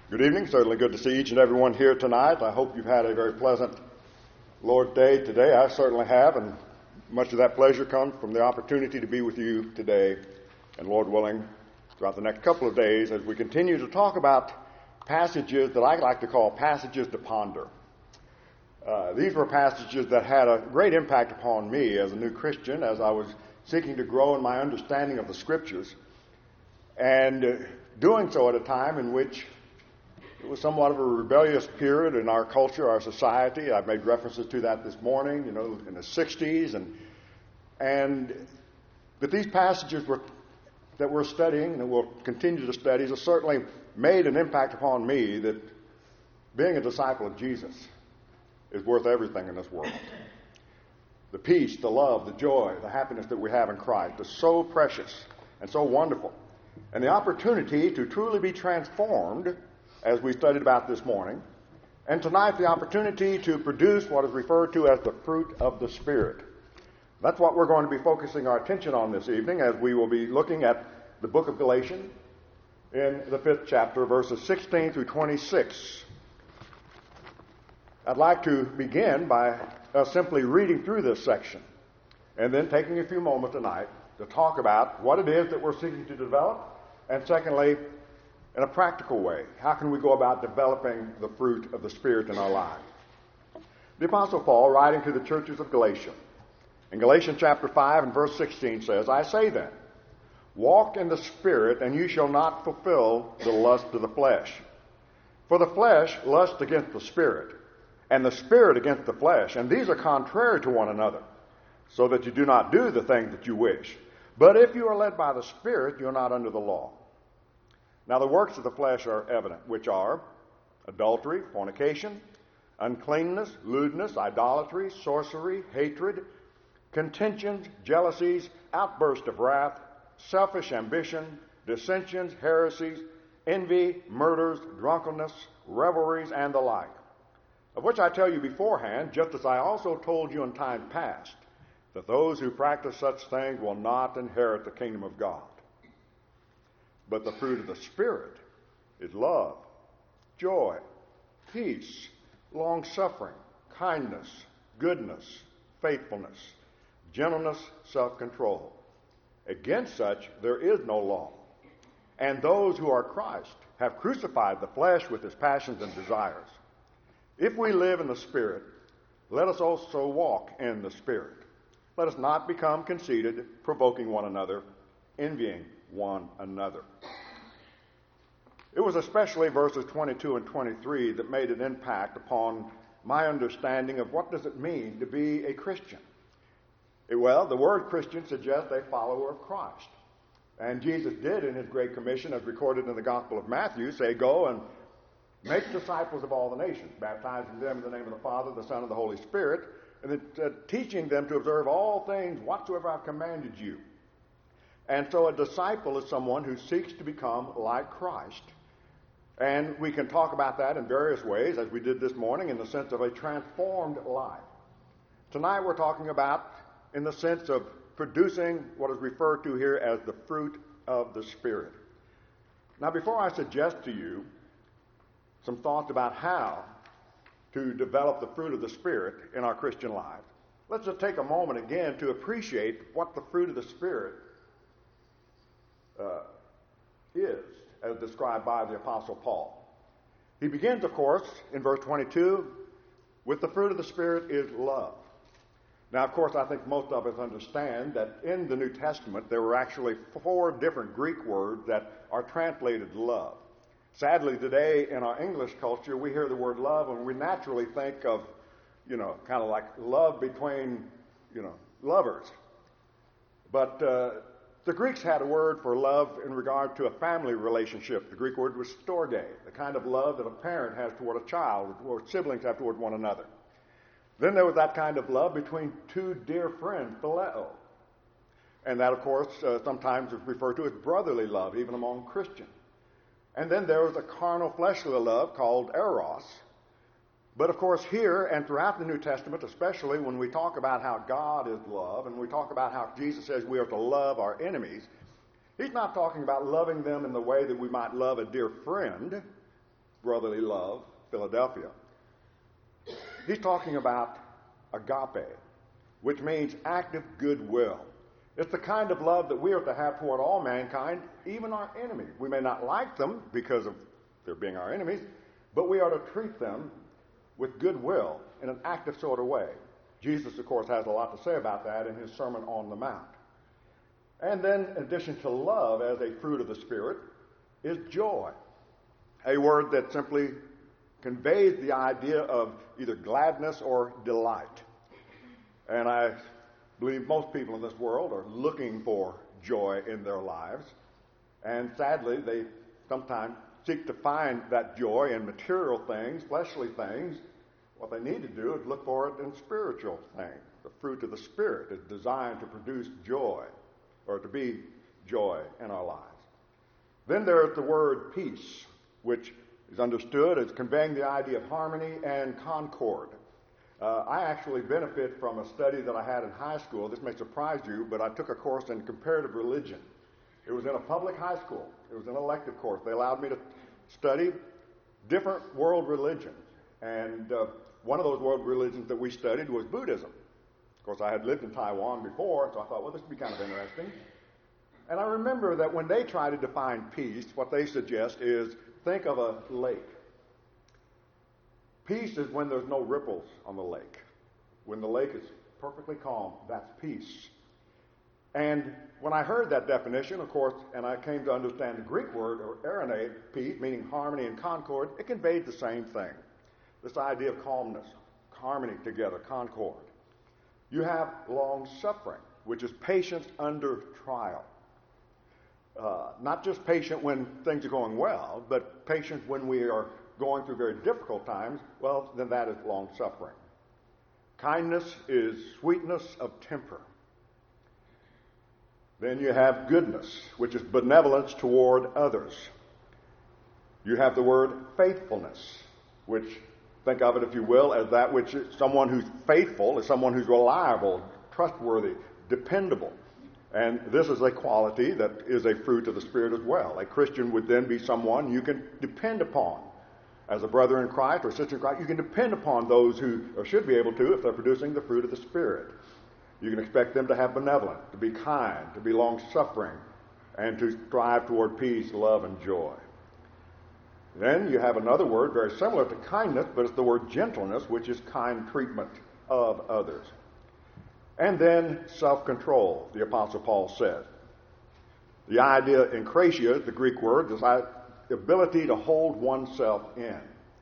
Good evening. Certainly good to see each and every one here tonight. I hope you've had a very pleasant Lord Day today. I certainly have, and much of that pleasure comes from the opportunity to be with you today, and Lord willing, throughout the next couple of days as we continue to talk about passages that I like to call passages to ponder. These were passages that had a great impact upon me as a new Christian as I was seeking to grow in my understanding of the Scriptures, and doing so at a time in which it was somewhat of a rebellious period in our culture, our society. I've made references to that this morning, in the 60s. But these passages that we're studying and we'll continue to study have certainly made an impact upon me that being a disciple of Jesus is worth everything in this world. The peace, the love, the joy, the happiness that we have in Christ is so precious and so wonderful. And the opportunity to truly be transformed, as we studied about this morning, and tonight the opportunity to produce what is referred to as the fruit of the Spirit. That's what we're going to be focusing our attention on this evening as we will be looking at the book of Galatians in the 5th chapter, verses 16 through 26. I'd like to begin by simply reading through this section and then taking a few moments tonight to talk about what it is that we're seeking to develop, and secondly, in a practical way, how can we go about developing the fruit of the Spirit in our lives? The Apostle Paul, writing to the churches of Galatia, in Galatians chapter 5 and verse 16 says, "I say then, walk in the Spirit, and you shall not fulfill the lust of the flesh. For the flesh lusts against the Spirit, and the Spirit against the flesh, and these are contrary to one another, so that you do not do the things that you wish. But if you are led by the Spirit, you are not under the law. Now the works of the flesh are evident, which are adultery, fornication, uncleanness, lewdness, idolatry, sorcery, hatred, contentions, jealousies, outbursts of wrath, selfish ambition, dissensions, heresies, envy, murders, drunkenness, revelries, and the like, of which I tell you beforehand, just as I also told you in time past, that those who practice such things will not inherit the kingdom of God. But the fruit of the Spirit is love, joy, peace, long-suffering, kindness, goodness, faithfulness, gentleness, self-control. Against such there is no law. And those who are Christ have crucified the flesh with its passions and desires. If we live in the Spirit, let us also walk in the Spirit. Let us not become conceited, provoking one another, envying one another." It was especially verses 22 and 23 that made an impact upon my understanding of what does it mean to be a Christian. Well, the word Christian suggests a follower of Christ. And Jesus did in his Great Commission, as recorded in the Gospel of Matthew, say, "Go and make disciples of all the nations, baptizing them in the name of the Father, the Son, and the Holy Spirit, and then teaching them to observe all things whatsoever I've commanded you." And so a disciple is someone who seeks to become like Christ. And we can talk about that in various ways, as we did this morning, in the sense of a transformed life. Tonight we're talking about in the sense of producing what is referred to here as the fruit of the Spirit. Now, before I suggest to you some thoughts about how to develop the fruit of the Spirit in our Christian lives, let's just take a moment again to appreciate what the fruit of the Spirit is, as described by the Apostle Paul. He begins, of course, in verse 22, with the fruit of the Spirit is love. Now, of course, I think most of us understand that in the New Testament there were actually 4 different Greek words that are translated love. Sadly, today in our English culture, we hear the word love and we naturally think of, kind of like love between, lovers. But the Greeks had a word for love in regard to a family relationship. The Greek word was storge, the kind of love that a parent has toward a child or siblings have toward one another. Then there was that kind of love between 2 dear friends, phileo. And that, of course, sometimes is referred to as brotherly love, even among Christians. And then there was a carnal, fleshly love called eros. But, of course, here and throughout the New Testament, especially when we talk about how God is love and we talk about how Jesus says we are to love our enemies, he's not talking about loving them in the way that we might love a dear friend, Brotherly Love, Philadelphia. He's talking about agape, which means active goodwill. It's the kind of love that we are to have toward all mankind, even our enemies. We may not like them because of their being our enemies, but we are to treat them with goodwill in an active sort of way. Jesus, of course, has a lot to say about that in his Sermon on the Mount. And then, in addition to love as a fruit of the Spirit, is joy, a word that simply conveys the idea of either gladness or delight. And I believe most people in this world are looking for joy in their lives. And sadly, they sometimes seek to find that joy in material things, fleshly things. What they need to do is look for it in spiritual things. The fruit of the Spirit is designed to produce joy, or to be joy in our lives. Then there is the word peace, which is understood as conveying the idea of harmony and concord. I actually benefit from a study that I had in high school. This may surprise you, but I took a course in comparative religion. It was in a public high school. It was an elective course. They allowed me to study different world religions. And one of those world religions that we studied was Buddhism. Of course, I had lived in Taiwan before, so I thought, well, this would be kind of interesting. And I remember that when they try to define peace, what they suggest is think of a lake. Peace is when there's no ripples on the lake. When the lake is perfectly calm, that's peace. And when I heard that definition, of course, and I came to understand the Greek word, or eirene, peace, meaning harmony and concord, it conveyed the same thing. This idea of calmness, harmony together, concord. You have long-suffering, which is patience under trial. Not just patient when things are going well, but patient when we are going through very difficult times. Well, then that is long-suffering. Kindness is sweetness of temper. Then you have goodness, which is benevolence toward others. You have the word faithfulness, which, think of it, if you will, as that which is someone who's faithful, is someone who's reliable, trustworthy, dependable. And this is a quality that is a fruit of the Spirit as well. A Christian would then be someone you can depend upon. As a brother in Christ or sister in Christ, you can depend upon those who, or should be able to, if they're producing the fruit of the Spirit. You can expect them to have benevolence, to be kind, to be long-suffering, and to strive toward peace, love, and joy. Then you have another word very similar to kindness, but it's the word gentleness, which is kind treatment of others. And then self-control, the Apostle Paul said. The idea in krasia, the Greek word, is the ability to hold oneself in.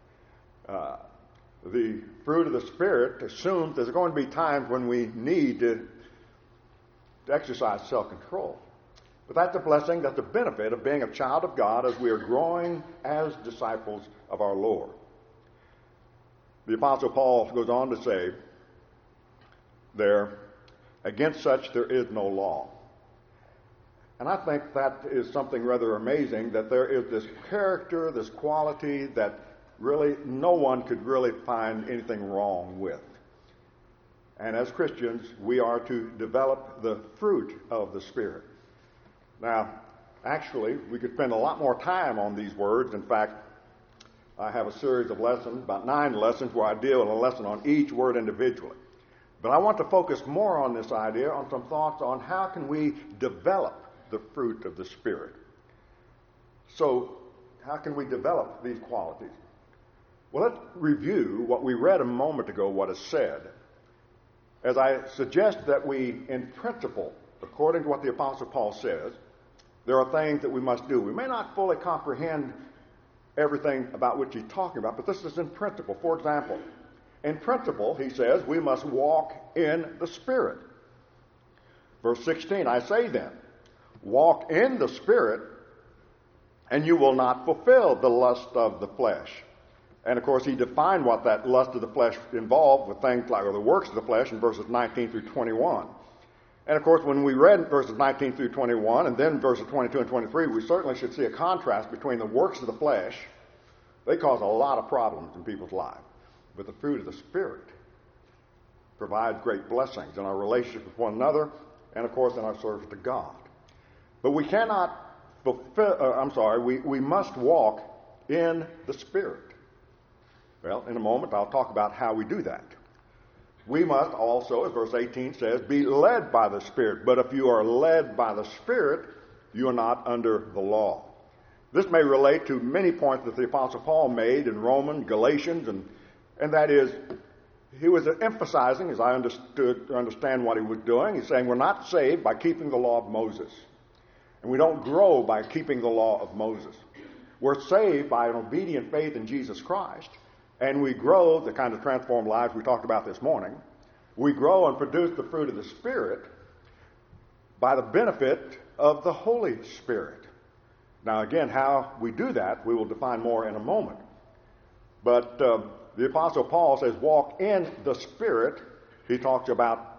The fruit of the Spirit assumes there's going to be times when we need to exercise self-control. But that's a blessing, that's a benefit of being a child of God as we are growing as disciples of our Lord. The Apostle Paul goes on to say there, against such there is no law. And I think that is something rather amazing, that there is this character, this quality that really no one could really find anything wrong with. And as Christians, we are to develop the fruit of the Spirit. Now, actually, we could spend a lot more time on these words. In fact, I have a series of lessons, about 9 lessons, where I deal with a lesson on each word individually. But I want to focus more on this idea, on some thoughts on how can we develop the fruit of the Spirit. So, how can we develop these qualities? Well, let's review what we read a moment ago, what is said, as I suggest that we, in principle, according to what the Apostle Paul says, there are things that we must do. We may not fully comprehend everything about which he's talking about, but this is in principle. For example, in principle, he says, we must walk in the Spirit. Verse 16, I say then, walk in the Spirit, and you will not fulfill the lust of the flesh. And, of course, he defined what that lust of the flesh involved with things like, or the works of the flesh in verses 19 through 21. And, of course, when we read verses 19 through 21 and then verses 22 and 23, we certainly should see a contrast between the works of the flesh. They cause a lot of problems in people's lives. But the fruit of the Spirit provides great blessings in our relationship with one another and, of course, in our service to God. But we cannot fulfill, we must walk in the Spirit. Well, in a moment, I'll talk about how we do that. We must also, as verse 18 says, be led by the Spirit. But if you are led by the Spirit, you are not under the law. This may relate to many points that the Apostle Paul made in Romans, Galatians, and that is, he was emphasizing, as I understand what he was doing, he's saying we're not saved by keeping the law of Moses. And we don't grow by keeping the law of Moses. We're saved by an obedient faith in Jesus Christ. And we grow the kind of transformed lives we talked about this morning. We grow and produce the fruit of the Spirit by the benefit of the Holy Spirit. Now, again, how we do that, we will define more in a moment. But the Apostle Paul says, walk in the Spirit. He talks about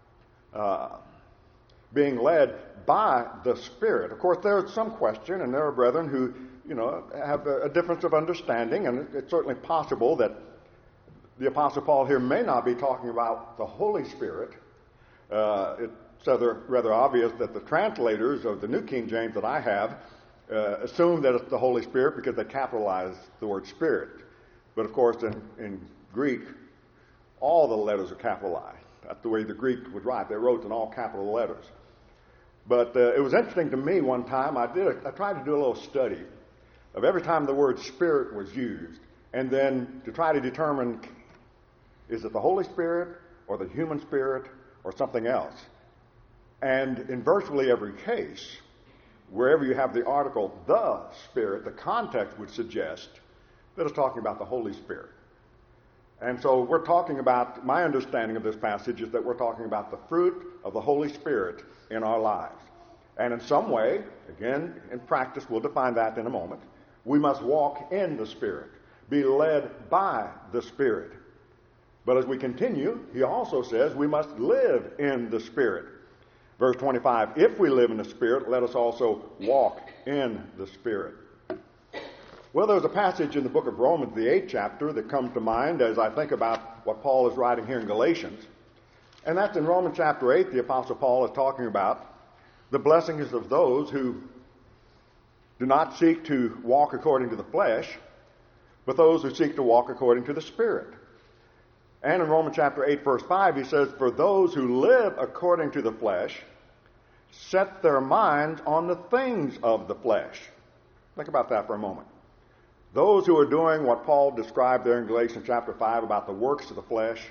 being led by the Spirit. Of course, there's some question, and there are brethren who, have a difference of understanding, and it's certainly possible that the Apostle Paul here may not be talking about the Holy Spirit. It's rather obvious that the translators of the New King James that I have assume that it's the Holy Spirit because they capitalize the word Spirit. But of course, in Greek, all the letters are capitalized. That's the way the Greek would write. They wrote in all capital letters. But it was interesting to me one time. I tried to do a little study of every time the word Spirit was used, and then to try to determine, is it the Holy Spirit or the human spirit or something else? And in virtually every case, wherever you have the article the Spirit, the context would suggest that it's talking about the Holy Spirit. And so we're talking about, my understanding of this passage is that we're talking about the fruit of the Holy Spirit in our lives. And in some way, again, in practice, we'll define that in a moment, we must walk in the Spirit, be led by the Spirit. But as we continue, he also says we must live in the Spirit. Verse 25, if we live in the Spirit, let us also walk in the Spirit. Well, there's a passage in the book of Romans, the 8th chapter, that comes to mind as I think about what Paul is writing here in Galatians. And that's in Romans chapter 8, the Apostle Paul is talking about the blessings of those who do not seek to walk according to the flesh, but those who seek to walk according to the Spirit. And in Romans chapter 8, verse 5, he says, for those who live according to the flesh set their minds on the things of the flesh. Think about that for a moment. Those who are doing what Paul described there in Galatians chapter 5 about the works of the flesh,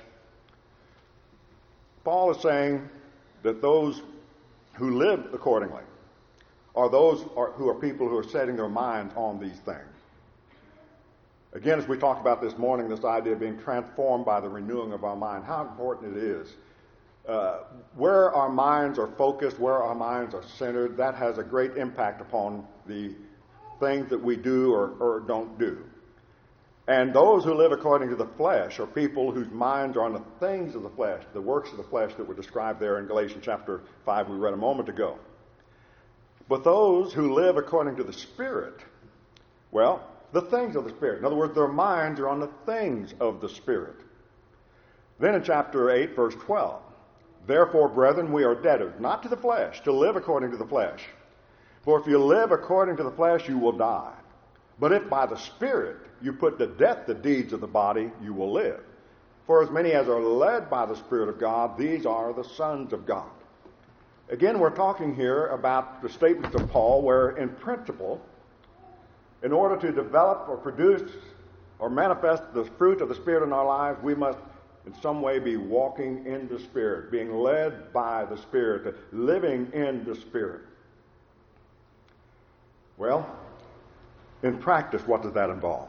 Paul is saying that those who live accordingly are those who are people who are setting their minds on these things. Again, as we talked about this morning, this idea of being transformed by the renewing of our mind, how important it is. Where our minds are focused, where our minds are centered, that has a great impact upon the things that we do or don't do. And those who live according to the flesh are people whose minds are on the things of the flesh, the works of the flesh that were described there in Galatians chapter 5 we read a moment ago. But those who live according to the Spirit, well, the things of the Spirit. In other words, their minds are on the things of the Spirit. Then in chapter 8, verse 12, therefore, brethren, we are debtors, not to the flesh, to live according to the flesh. For if you live according to the flesh, you will die. But if by the Spirit you put to death the deeds of the body, you will live. For as many as are led by the Spirit of God, these are the sons of God. Again, we're talking here about the statements of Paul where, in principle, in order to develop or produce or manifest the fruit of the Spirit in our lives, we must in some way be walking in the Spirit, being led by the Spirit, living in the Spirit. Well, in practice, what does that involve?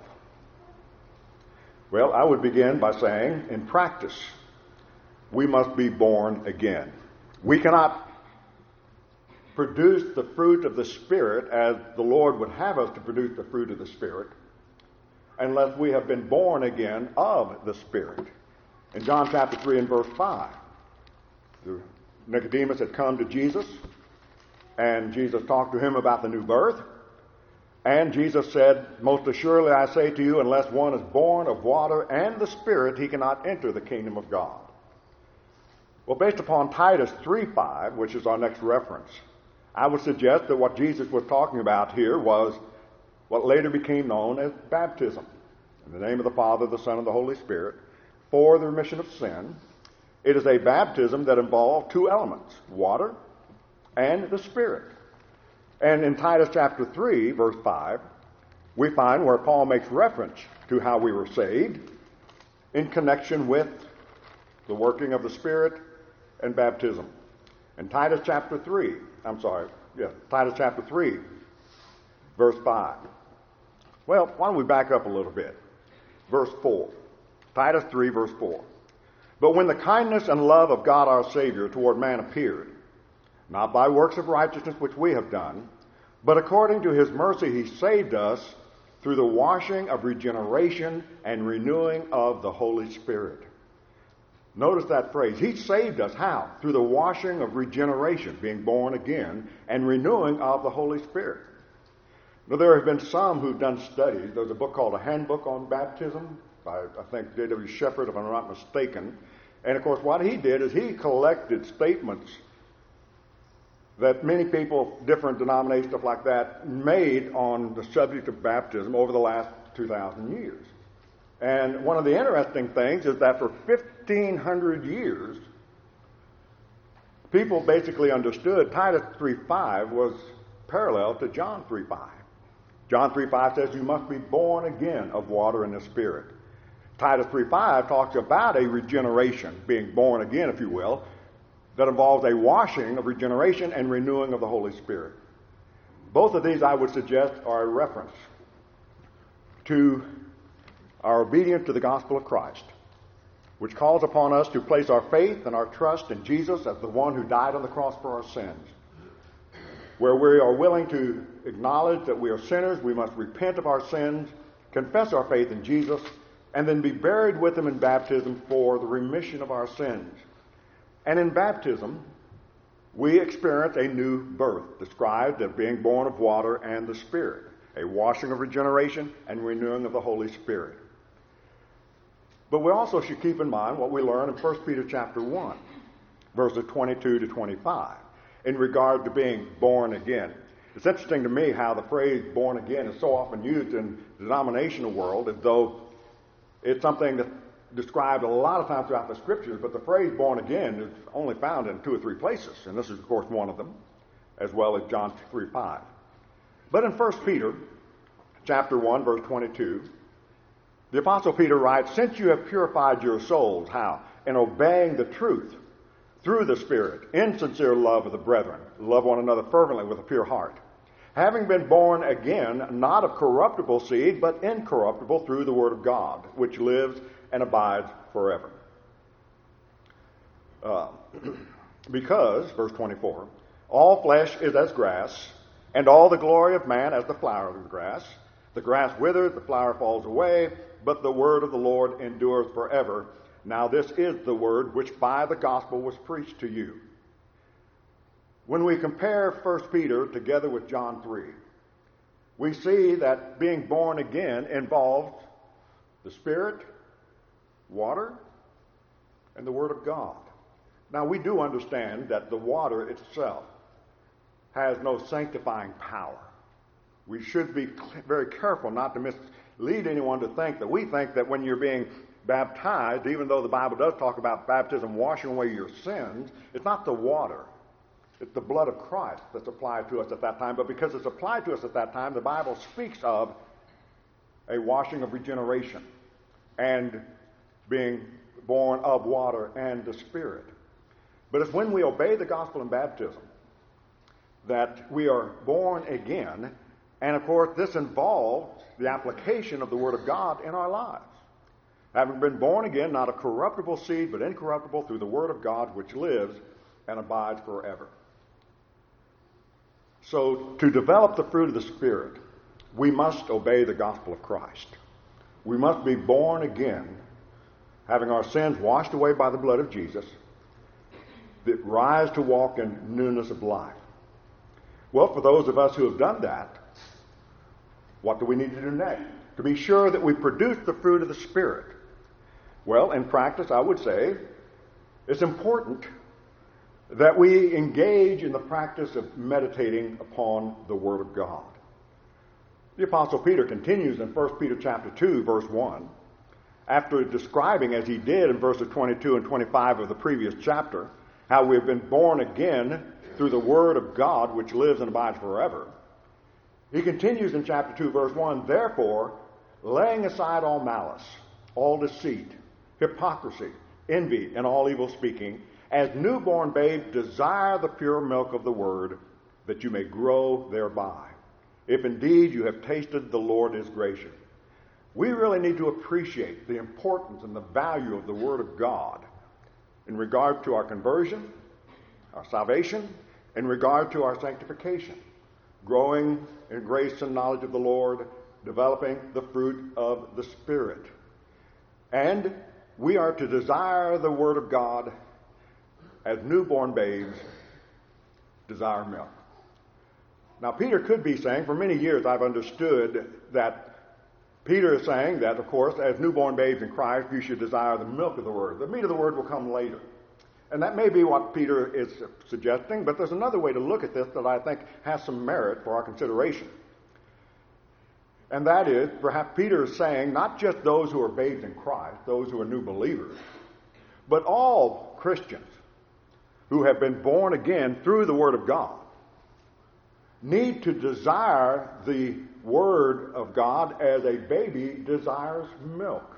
Well, I would begin by saying, in practice, we must be born again. We cannot produce the fruit of the Spirit as the Lord would have us to produce the fruit of the Spirit unless we have been born again of the Spirit. In John chapter 3 and verse 5, Nicodemus had come to Jesus, and Jesus talked to him about the new birth. And Jesus said, most assuredly I say to you, unless one is born of water and the Spirit, he cannot enter the kingdom of God. Well, based upon Titus 3:5, which is our next reference, I would suggest that what Jesus was talking about here was what later became known as baptism. In the name of the Father, the Son, and the Holy Spirit, for the remission of sin. It is a baptism that involved two elements, water and the Spirit. And in Titus chapter 3, verse 5, we find where Paul makes reference to how we were saved in connection with the working of the Spirit and baptism. In Titus chapter 3, Titus chapter 3, verse 5. Well, why don't we back up a little bit? Verse 4. Titus 3, verse 4. But when the kindness and love of God our Savior toward man appeared, not by works of righteousness which we have done, but according to his mercy he saved us through the washing of regeneration and renewing of the Holy Spirit. Notice that phrase. He saved us. How? Through the washing of regeneration, being born again, and renewing of the Holy Spirit. Now, there have been some who've done studies. There's a book called A Handbook on Baptism by, I think, J.W. Shepherd, if I'm not mistaken. And, of course, what he did is he collected statements that many people, different denominations, stuff like that, made on the subject of baptism over the last 2,000 years. And one of the interesting things is that for 1,500 years, people basically understood Titus 3:5 was parallel to John 3:5. John 3:5 says you must be born again of water and the Spirit. Titus 3:5 talks about a regeneration, being born again, if you will, that involves a washing of regeneration and renewing of the Holy Spirit. Both of these, I would suggest, are a reference to our obedience to the gospel of Christ, which calls upon us to place our faith and our trust in Jesus as the one who died on the cross for our sins. Where we are willing to acknowledge that we are sinners, we must repent of our sins, confess our faith in Jesus, and then be buried with him in baptism for the remission of our sins. And in baptism, we experience a new birth, described as being born of water and the Spirit, a washing of regeneration and renewing of the Holy Spirit. But we also should keep in mind what we learn in 1 Peter chapter 1, verses 22 to 25, in regard to being born again. It's interesting to me how the phrase born again is so often used in the denominational world as though it's something that's described a lot of times throughout the Scriptures, but the phrase born again is only found in 2 or 3 places, and this is, of course, one of them, as well as John 3:5. But in 1 Peter chapter 1, verse 22, the Apostle Peter writes, since you have purified your souls, how? In obeying the truth through the Spirit, in sincere love of the brethren, love one another fervently with a pure heart, having been born again, not of corruptible seed, but incorruptible through the word of God, which lives and abides forever. Because, verse 24, all flesh is as grass, and all the glory of man as the flower of the grass. The grass withers, the flower falls away, but the word of the Lord endures forever. Now this is the word which by the gospel was preached to you. When we compare 1 Peter together with John 3, we see that being born again involves the Spirit, water, and the Word of God. Now, we do understand that the water itself has no sanctifying power. We should be very careful not to mislead anyone to think that we think that when you're being baptized, even though the Bible does talk about baptism washing away your sins, it's not the water. It's the blood of Christ that's applied to us at that time. But because it's applied to us at that time, the Bible speaks of a washing of regeneration and being born of water and the Spirit. But it's when we obey the gospel in baptism that we are born again. And, of course, this involves the application of the Word of God in our lives. Having been born again, not a corruptible seed, but incorruptible through the Word of God, which lives and abides forever. So, to develop the fruit of the Spirit, we must obey the gospel of Christ. We must be born again, having our sins washed away by the blood of Jesus, that rise to walk in newness of life. Well, for those of us who have done that, what do we need to do next? To be sure that we produce the fruit of the Spirit. Well, in practice, I would say it's important that we engage in the practice of meditating upon the Word of God. The Apostle Peter continues in 1 Peter chapter 2, verse 1, after describing, as he did in verses 22 and 25 of the previous chapter, how we have been born again through the Word of God, which lives and abides forever. He continues in chapter 2, verse 1, therefore, laying aside all malice, all deceit, hypocrisy, envy, and all evil speaking, as newborn babes desire the pure milk of the Word, that you may grow thereby, if indeed you have tasted the Lord is gracious. We really need to appreciate the importance and the value of the Word of God in regard to our conversion, our salvation, in regard to our sanctification, growing in grace and knowledge of the Lord, developing the fruit of the Spirit. And we are to desire the Word of God as newborn babes desire milk. Now, Peter could be saying, for many years I've understood that Peter is saying that, of course, as newborn babes in Christ, you should desire the milk of the Word. The meat of the Word will come later. And that may be what Peter is suggesting, but there's another way to look at this that I think has some merit for our consideration. And that is, perhaps Peter is saying, not just those who are babes in Christ, those who are new believers, but all Christians who have been born again through the Word of God need to desire the Word of God as a baby desires milk.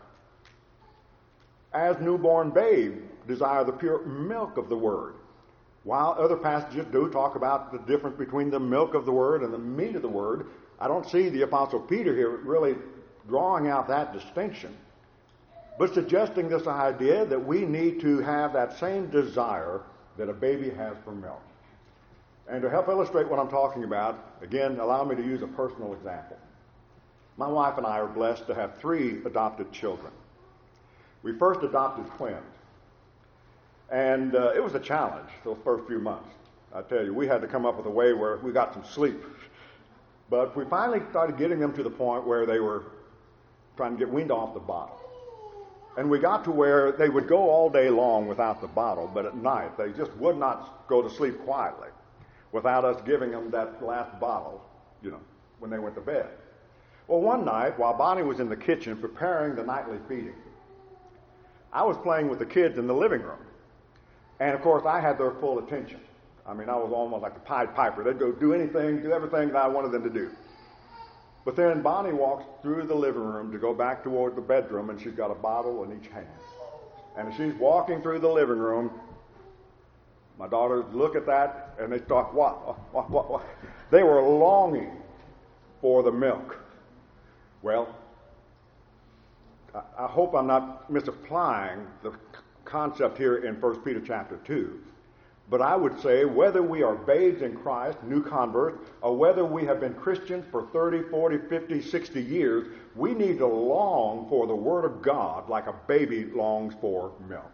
As newborn babes desire the pure milk of the Word. While other passages do talk about the difference between the milk of the Word and the meat of the Word, I don't see the Apostle Peter here really drawing out that distinction, but suggesting this idea that we need to have that same desire that a baby has for milk. And to help illustrate what I'm talking about, again, allow me to use a personal example. My wife and I are blessed to have 3 adopted children. We first adopted twins. And it was a challenge those first few months. I tell you, we had to come up with a way where we got some sleep. But we finally started getting them to the point where they were trying to get weaned off the bottle. And we got to where they would go all day long without the bottle, but at night they just would not go to sleep quietly without us giving them that last bottle, when they went to bed. Well, one night, while Bonnie was in the kitchen preparing the nightly feeding, I was playing with the kids in the living room. And, of course, I had their full attention. I mean, I was almost like the Pied Piper. They'd go do anything, do everything that I wanted them to do. But then Bonnie walks through the living room to go back toward the bedroom, and she's got a bottle in each hand. And as she's walking through the living room, my daughters look at that, and they start, what? They were longing for the milk. Well, I hope I'm not misapplying the concept here in 1 Peter chapter 2. But I would say whether we are babes in Christ, new converts, or whether we have been Christians for 30, 40, 50, 60 years, we need to long for the Word of God like a baby longs for milk.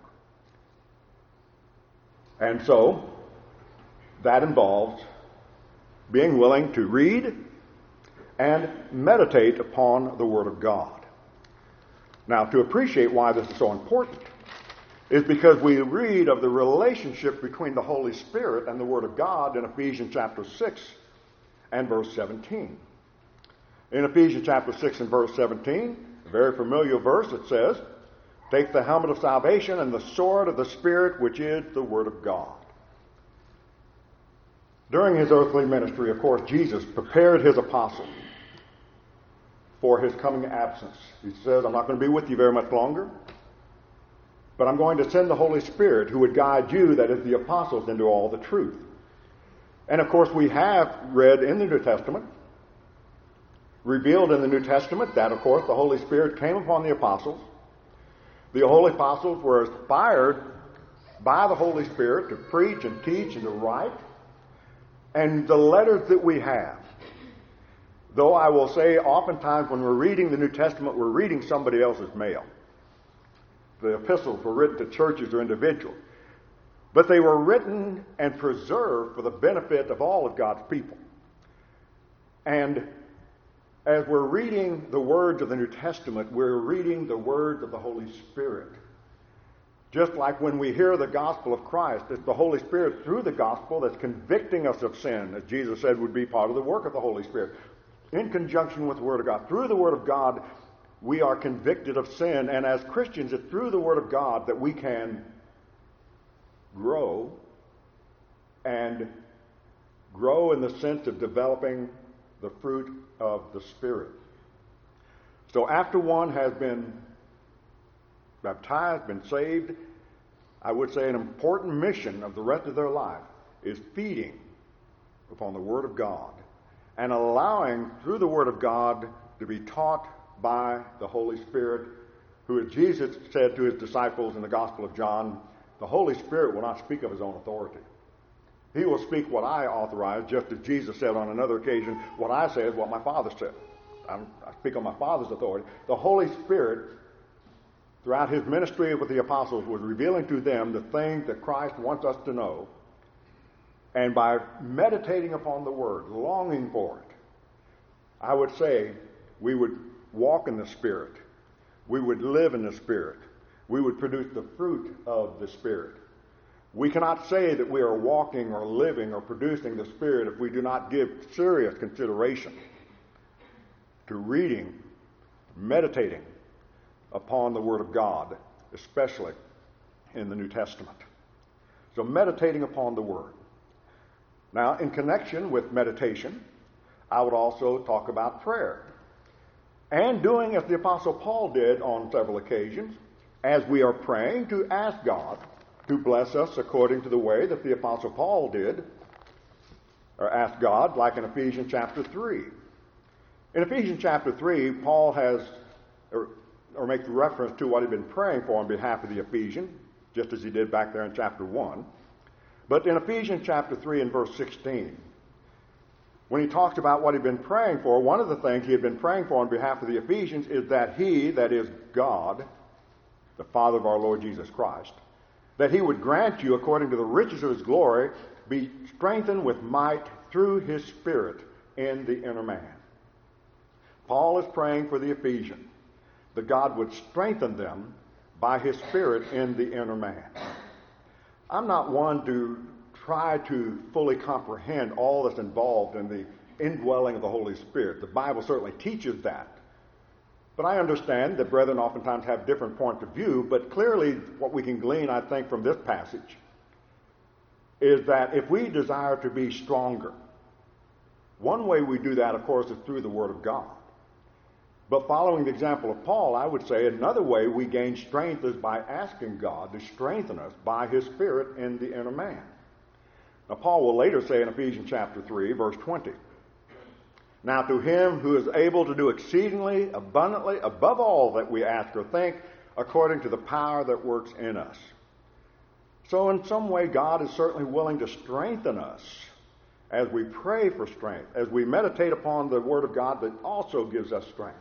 And so, that involves being willing to read and meditate upon the Word of God. Now, to appreciate why this is so important is because we read of the relationship between the Holy Spirit and the Word of God in Ephesians chapter 6 and verse 17. In Ephesians chapter 6 and verse 17, a very familiar verse, it says, "Take the helmet of salvation and the sword of the Spirit, which is the Word of God." During his earthly ministry, of course, Jesus prepared his apostles for his coming absence. He says, "I'm not going to be with you very much longer, but I'm going to send the Holy Spirit who would guide you," that is the apostles, "into all the truth." And of course we have read in the New Testament, revealed in the New Testament, that of course the Holy Spirit came upon the apostles. The holy apostles were inspired by the Holy Spirit to preach and teach and to write. And the letters that we have, though I will say oftentimes when we're reading the New Testament, we're reading somebody else's mail. The epistles were written to churches or individuals. But they were written and preserved for the benefit of all of God's people. And as we're reading the words of the New Testament, we're reading the words of the Holy Spirit. Just like when we hear the gospel of Christ, it's the Holy Spirit through the gospel that's convicting us of sin, as Jesus said would be part of the work of the Holy Spirit. in conjunction with the Word of God. Through the Word of God, we are convicted of sin, and as Christians, it's through the Word of God that we can grow, and grow in the sense of developing the fruit of the Spirit. So after one has been baptized, been saved, I would say an important mission of the rest of their life is feeding upon the Word of God and allowing, through the Word of God, to be taught by the Holy Spirit, who, as Jesus said to his disciples in the Gospel of John, the Holy Spirit will not speak of his own authority. He will speak what I authorize, just as Jesus said on another occasion, what I say is what my Father said. I speak on my Father's authority. The Holy Spirit, throughout his ministry with the apostles, was revealing to them the things that Christ wants us to know. And by meditating upon the Word, longing for it, I would say we would walk in the Spirit. We would live in the Spirit. We would produce the fruit of the Spirit. We cannot say that we are walking or living or producing the Spirit if we do not give serious consideration to reading, meditating upon the Word of God, especially in the New Testament. So meditating upon the Word. Now, in connection with meditation, I would also talk about prayer. And doing as the Apostle Paul did on several occasions, as we are praying, to ask God to bless us according to the way that the Apostle Paul did, or asked God, like in Ephesians chapter 3. In Ephesians chapter 3, Paul has, or makes reference to what he'd been praying for on behalf of the Ephesians, just as he did back there in chapter 1. But in Ephesians chapter 3 and verse 16, when he talks about what he'd been praying for, one of the things he had been praying for on behalf of the Ephesians is that he, that is God, the Father of our Lord Jesus Christ, that he would grant you, according to the riches of his glory, be strengthened with might through his Spirit in the inner man. Paul is praying for the Ephesians, that God would strengthen them by his Spirit in the inner man. I'm not one to try to fully comprehend all that's involved in the indwelling of the Holy Spirit. The Bible certainly teaches that. But I understand that brethren oftentimes have different points of view, but clearly what we can glean, I think, from this passage is that if we desire to be stronger, one way we do that, of course, is through the Word of God. But following the example of Paul, I would say another way we gain strength is by asking God to strengthen us by his Spirit in the inner man. Now, Paul will later say in Ephesians chapter 3, verse 20, "Now to him who is able to do exceedingly abundantly above all that we ask or think, according to the power that works in us." So in some way, God is certainly willing to strengthen us as we pray for strength, as we meditate upon the Word of God that also gives us strength.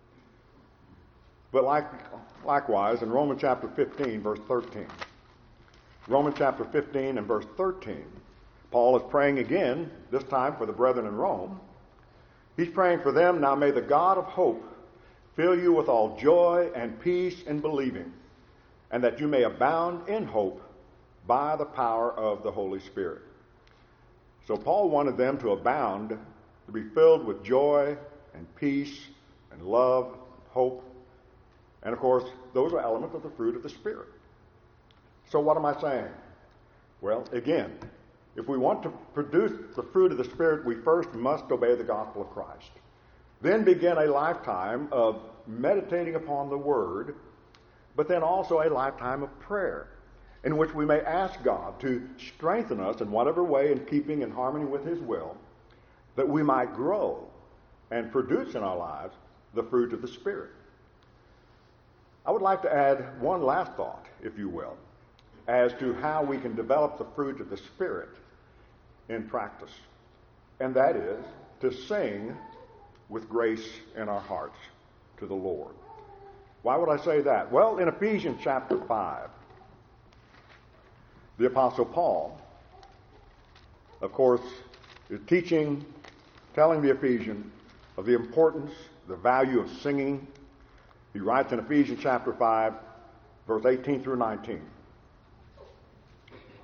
But likewise, in Romans chapter 15, verse 13, Romans chapter 15 and verse 13, Paul is praying again, this time for the brethren in Rome. He's praying for them, "Now may the God of hope fill you with all joy and peace in believing, and that you may abound in hope by the power of the Holy Spirit." So Paul wanted them to abound, to be filled with joy and peace and love, hope. And of course, those are elements of the fruit of the Spirit. So what am I saying? Well, again, if we want to produce the fruit of the Spirit, we first must obey the gospel of Christ. Then begin a lifetime of meditating upon the Word, but then also a lifetime of prayer, in which we may ask God to strengthen us in whatever way in keeping in harmony with his will, that we might grow and produce in our lives the fruit of the Spirit. I would like to add one last thought, if you will, as to how we can develop the fruit of the Spirit in practice. And that is to sing with grace in our hearts to the Lord. Why would I say that? Well, in Ephesians chapter 5, the Apostle Paul, of course, is teaching, telling the Ephesians of the importance, the value of singing. He writes in Ephesians chapter 5, verse 18 through 19.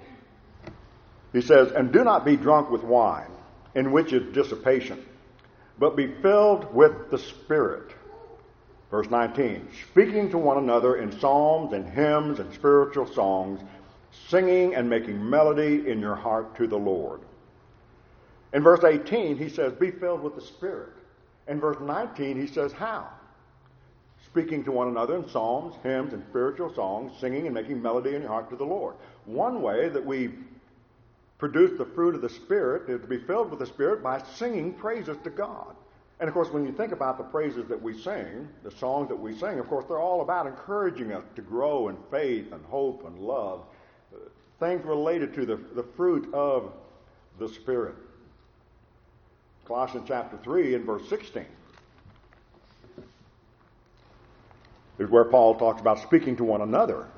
He says, "And do not be drunk with wine, in which is dissipation, but be filled with the Spirit. Verse 19, speaking to one another in psalms and hymns and spiritual songs, singing and making melody in your heart to the Lord. In verse 18, he says, be filled with the Spirit. In verse 19, he says, how? Speaking to one another in psalms, hymns, and spiritual songs, singing and making melody in your heart to the Lord. One way that we produce the fruit of the Spirit is to be filled with the Spirit by singing praises to God. And of course, when you think about the praises that we sing, the songs that we sing, of course, they're all about encouraging us to grow in faith and hope and love, things related to the fruit of the Spirit. Colossians chapter 3 and verse 16 is where Paul talks about speaking to one another.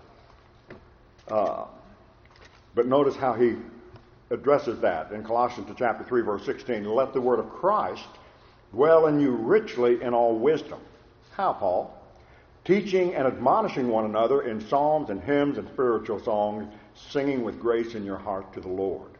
But notice how he addresses that in Colossians chapter 3 verse 16. Let the word of Christ dwell in you richly in all wisdom. How, Paul? Teaching and admonishing one another in psalms and hymns and spiritual songs, singing with grace in your heart to the Lord.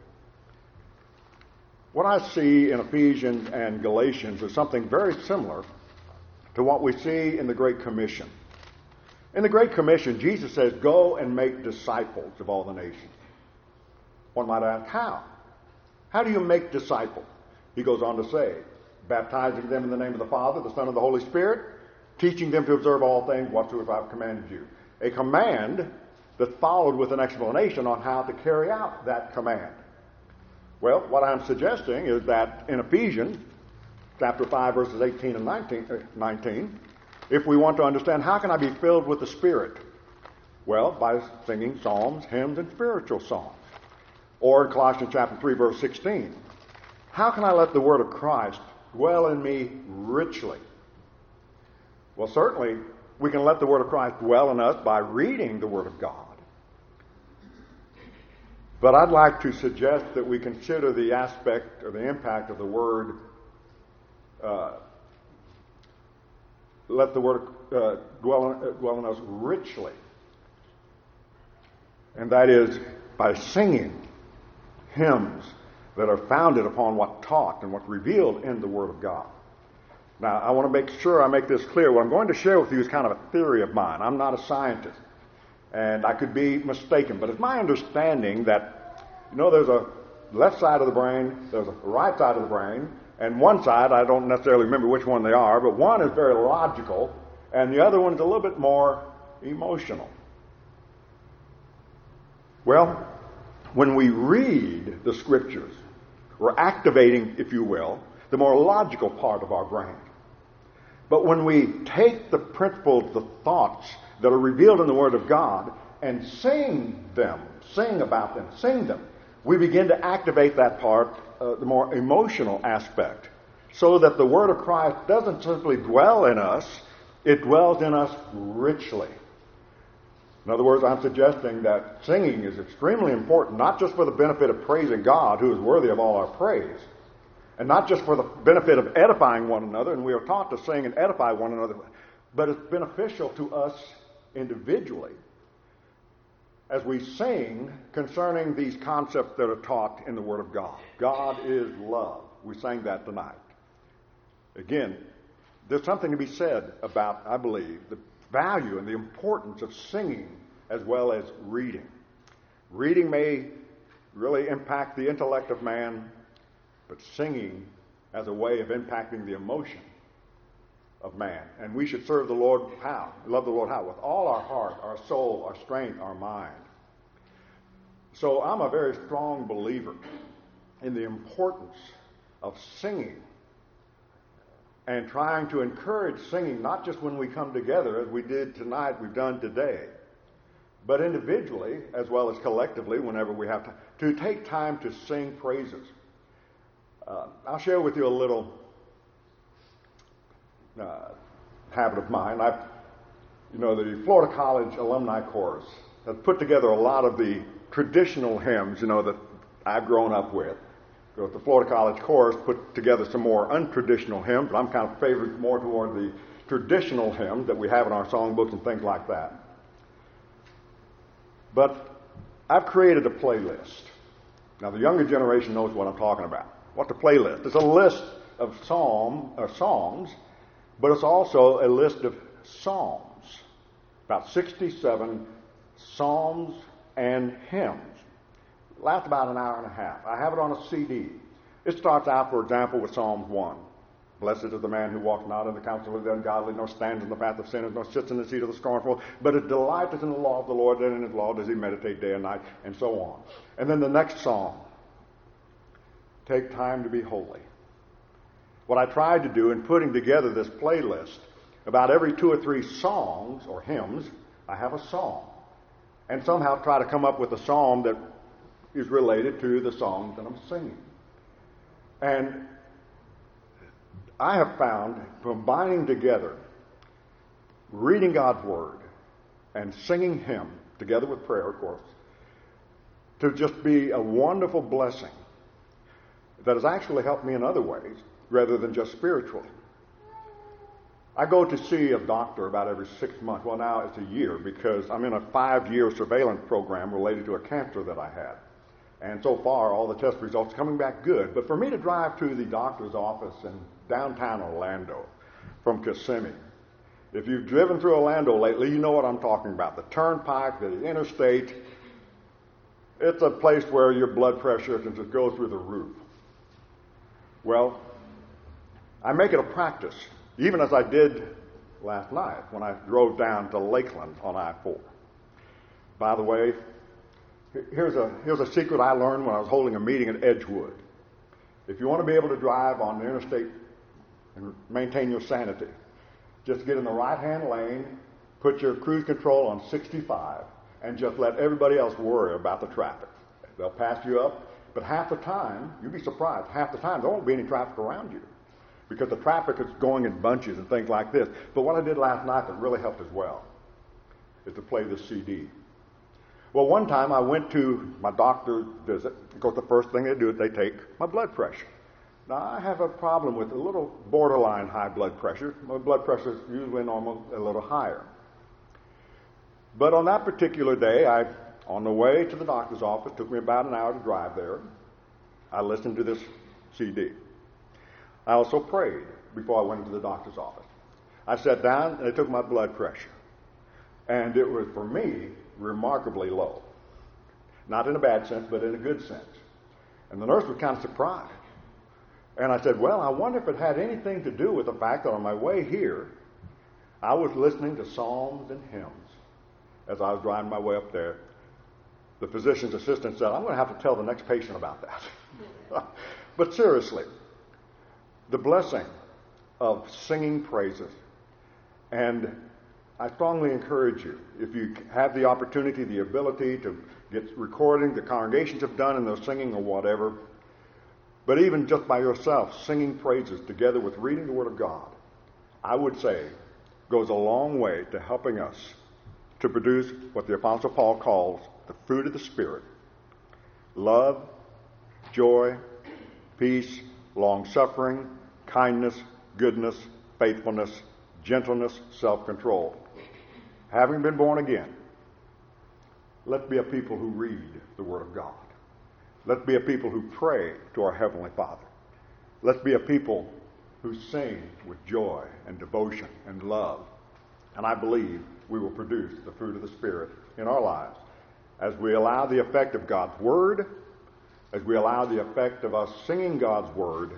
What I see in Ephesians and Galatians is something very similar to what we see in the Great Commission. In the Great Commission, Jesus says, go and make disciples of all the nations. One might ask, how? How do you make disciples? He goes on to say, baptizing them in the name of the Father, the Son, and the Holy Spirit, teaching them to observe all things whatsoever I've commanded you. A command that followed with an explanation on how to carry out that command. Well, what I'm suggesting is that in Ephesians chapter 5, verses 18 and 19, if we want to understand how can I be filled with the Spirit? Well, by singing psalms, hymns, and spiritual songs. Or in Colossians chapter 3, verse 16, how can I let the word of Christ dwell in me richly? Well, certainly, we can let the word of Christ dwell in us by reading the word of God. But I'd like to suggest that we consider the aspect or the impact of the word, let the word dwell in us richly. And that is by singing hymns that are founded upon what's taught and what's revealed in the Word of God. Now, I want to make sure I make this clear. What I'm going to share with you is kind of a theory of mine. I'm not a scientist, and I could be mistaken, but it's my understanding that, there's a left side of the brain, there's a right side of the brain, and one side, I don't necessarily remember which one they are, but one is very logical, and the other one is a little bit more emotional. Well, when we read the Scriptures, we're activating, if you will, the more logical part of our brain. But when we take the principles, the thoughts that are revealed in the Word of God and sing about them, sing them, we begin to activate that part, the more emotional aspect, so that the Word of Christ doesn't simply dwell in us, it dwells in us richly. In other words, I'm suggesting that singing is extremely important, not just for the benefit of praising God, who is worthy of all our praise, and not just for the benefit of edifying one another, and we are taught to sing and edify one another, but it's beneficial to us individually as we sing concerning these concepts that are taught in the Word of God. God is love. We sang that tonight. Again, there's something to be said about, I believe, the value and the importance of singing as well as reading. Reading may really impact the intellect of man, but singing as a way of impacting the emotion of man. And we should serve the Lord how? Love the Lord how? With all our heart, our soul, our strength, our mind. So I'm a very strong believer in the importance of singing and trying to encourage singing, not just when we come together, as we did tonight, we've done today, but individually as well as collectively whenever we have to take time to sing praises. I'll share with you a little habit of mine. The Florida College Alumni Chorus has put together a lot of the traditional hymns, that I've grown up with. The Florida College Chorus put together some more untraditional hymns, but I'm kind of favored more toward the traditional hymns that we have in our songbooks and things like that. But I've created a playlist. Now, the younger generation knows what I'm talking about. What's a playlist? It's a list of songs, but it's also a list of psalms. About 67 psalms and hymns. Lasts about an hour and a half. I have it on a CD. It starts out, for example, with Psalms 1. Blessed is the man who walks not in the counsel of the ungodly, nor stands in the path of sinners, nor sits in the seat of the scornful, but it delighteth in the law of the Lord, and in his law does he meditate day and night, and so on. And then the next song, take time to be holy. What I tried to do in putting together this playlist, about every 2 or 3 songs or hymns, I have a song. And somehow try to come up with a psalm that is related to the songs that I'm singing. And I have found combining together reading God's Word and singing Him, together with prayer, of course, to just be a wonderful blessing that has actually helped me in other ways rather than just spiritually. I go to see a doctor about every 6 months. Well, now it's a year because I'm in a 5-year surveillance program related to a cancer that I had. And so far, all the test results are coming back good. But for me to drive to the doctor's office in downtown Orlando from Kissimmee, if you've driven through Orlando lately, you know what I'm talking about. The turnpike, the interstate, it's a place where your blood pressure can just go through the roof. Well, I make it a practice, even as I did last night when I drove down to Lakeland on I-4. By the way, here's a secret I learned when I was holding a meeting at Edgewood. If you want to be able to drive on the interstate and maintain your sanity, just get in the right-hand lane, put your cruise control on 65, and just let everybody else worry about the traffic. They'll pass you up, but half the time, you'll be surprised, half the time there won't be any traffic around you because the traffic is going in bunches and things like this. But what I did last night that really helped as well is to play this CD. Well, one time I went to my doctor's visit because the first thing they do is they take my blood pressure. Now, I have a problem with a little borderline high blood pressure. My blood pressure is usually normal, a little higher. But on that particular day, on the way to the doctor's office, took me about an hour to drive there, I listened to this CD. I also prayed before I went into the doctor's office. I sat down and they took my blood pressure. And it was, for me, remarkably low. Not in a bad sense, but in a good sense. And the nurse was kind of surprised. And I said, well, I wonder if it had anything to do with the fact that on my way here, I was listening to psalms and hymns as I was driving my way up there. The physician's assistant said, I'm going to have to tell the next patient about that. But seriously, the blessing of singing praises. And I strongly encourage you, if you have the opportunity, the ability to get recording, the congregations have done in their singing or whatever, but even just by yourself, singing praises together with reading the Word of God, I would say goes a long way to helping us to produce what the Apostle Paul calls the fruit of the Spirit: love, joy, peace, long-suffering, kindness, goodness, faithfulness, gentleness, self-control. Having been born again, let's be a people who read the Word of God. Let's be a people who pray to our Heavenly Father. Let's be a people who sing with joy and devotion and love. And I believe we will produce the fruit of the Spirit in our lives as we allow the effect of God's Word, as we allow the effect of us singing God's Word,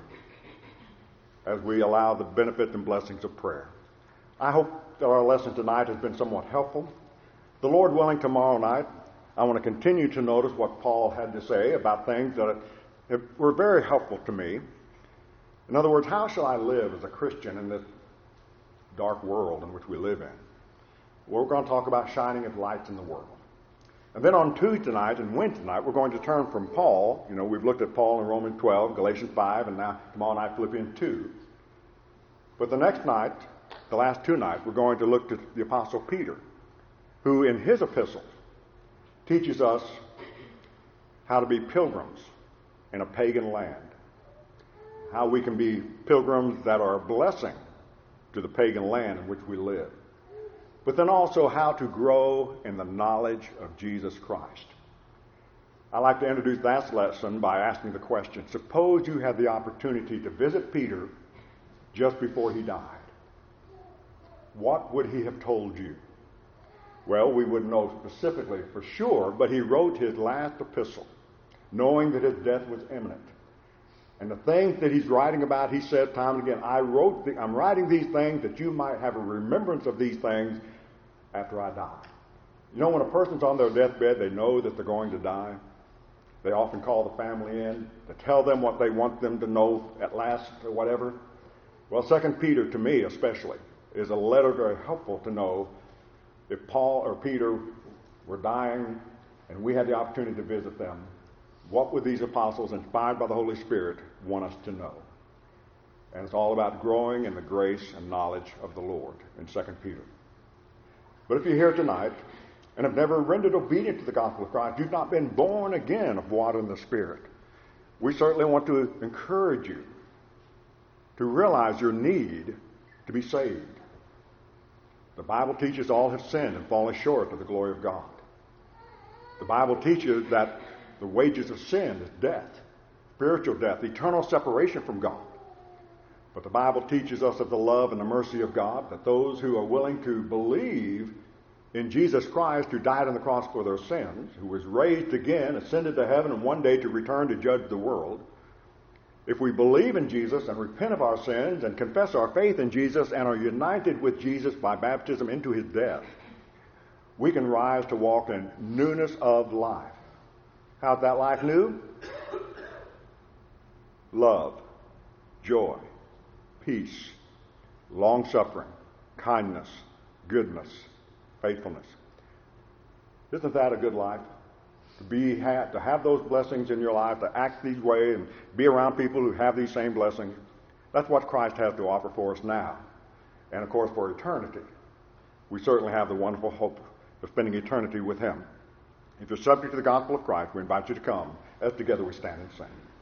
as we allow the benefits and blessings of prayer. I hope that our lesson tonight has been somewhat helpful. The Lord willing, tomorrow night, I want to continue to notice what Paul had to say about things that were very helpful to me. In other words, how shall I live as a Christian in this dark world in which we live in? Well, we're going to talk about shining as lights in the world. And then on Tuesday night and Wednesday night, we're going to turn from Paul. You know, we've looked at Paul in Romans 12, Galatians 5, and now tomorrow night Philippians 2. But the next night, the last 2 nights, we're going to look at the Apostle Peter, who in his epistles teaches us how to be pilgrims in a pagan land. How we can be pilgrims that are a blessing to the pagan land in which we live. But then also how to grow in the knowledge of Jesus Christ. I like to introduce that lesson by asking the question, suppose you had the opportunity to visit Peter just before he died. What would he have told you? Well, we wouldn't know specifically for sure, but he wrote his last epistle, knowing that his death was imminent. And the things that he's writing about, he said time and again, I'm writing these things that you might have a remembrance of these things after I die. You know, when a person's on their deathbed, they know that they're going to die. They often call the family in to tell them what they want them to know at last or whatever. Well, 2 Peter, to me especially, is a letter very helpful to know if Paul or Peter were dying and we had the opportunity to visit them, what would these apostles, inspired by the Holy Spirit, want us to know? And it's all about growing in the grace and knowledge of the Lord in 2 Peter. But if you're here tonight and have never rendered obedience to the gospel of Christ, you've not been born again of water and the Spirit, we certainly want to encourage you to realize your need to be saved. The Bible teaches all have sinned and fallen short of the glory of God. The Bible teaches that the wages of sin is death, spiritual death, eternal separation from God. But the Bible teaches us of the love and the mercy of God, that those who are willing to believe in Jesus Christ, who died on the cross for their sins, who was raised again, ascended to heaven, and one day to return to judge the world, if we believe in Jesus and repent of our sins and confess our faith in Jesus and are united with Jesus by baptism into his death, we can rise to walk in newness of life. How's that life new? Love, joy, peace, long-suffering, kindness, goodness, faithfulness. Isn't that a good life? To have those blessings in your life, to act these way and be around people who have these same blessings. That's what Christ has to offer for us now. And of course for eternity. We certainly have the wonderful hope of spending eternity with him. If you're subject to the gospel of Christ, we invite you to come as together we stand and sing.